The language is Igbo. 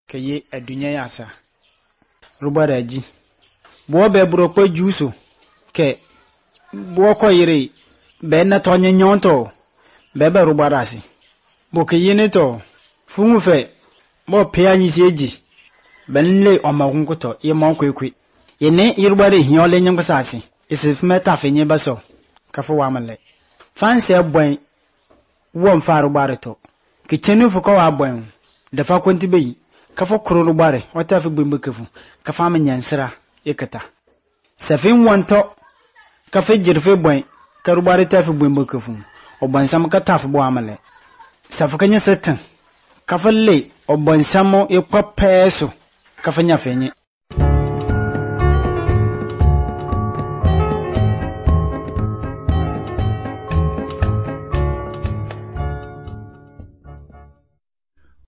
Kaye adunya yasa. Rubara ji. Bo be brokwe juso. Ke bo ko yire be na tonye nyonto. Bebe rubara si. Bo ke yene to fungu fe bo pe anyi si eji. Ben le o ma kunkuto ye ma kwekwe. Yene irubare hiyo le nyam kwasasi. Isif meta fenye baso. Kafo wa male. Fansi abwen wo mfa rubare to. Kitenu fuko wa abwen. Dafa kwenti beyi. Kafo kuro rubare wata fi gbembe kefu. Kafa menyansira ekata. Safin wanto kafe jirfe bwen ka rubare ta fi gbembe kefu. Obansam ka tafu bo amale. Safu kanya setan. Kafa le obansamo ekwa peso. Kafa nya fenye.